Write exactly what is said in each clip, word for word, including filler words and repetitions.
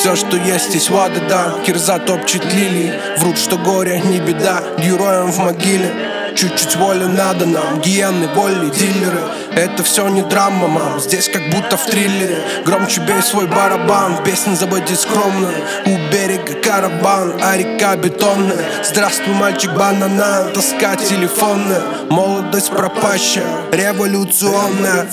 Все, что есть, здесь вода, да. Кирза топчет лилии, врут, что горе не беда. Героям в могиле чуть-чуть воли надо нам. Гиены, боли, дилеры, это все не драма, мам. Здесь как будто в триллере. Громче бей свой барабан, песня забоди скромную. У берега караван, а река бетонная. Здравствуй, мальчик, банана, тоска телефонная. Молодость пропащая, революционная.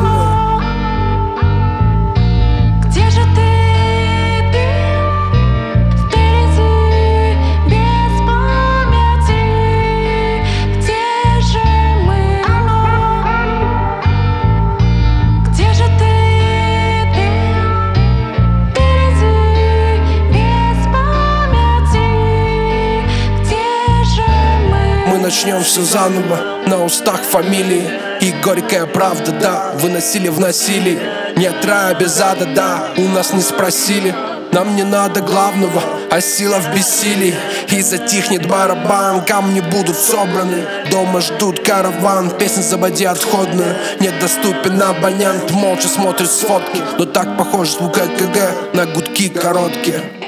Начнем все заново, на устах фамилии и горькая правда, да. Выносили в насилии, нет рая без ада, да. У нас не спросили, нам не надо главного, а сила в бессилии. И затихнет барабан, камни будут собраны. Дома ждут караван, песня заводи отходную. Недоступен абонент, молча смотрит с фотки. Но так похож звук ЭКГ на гудки короткие.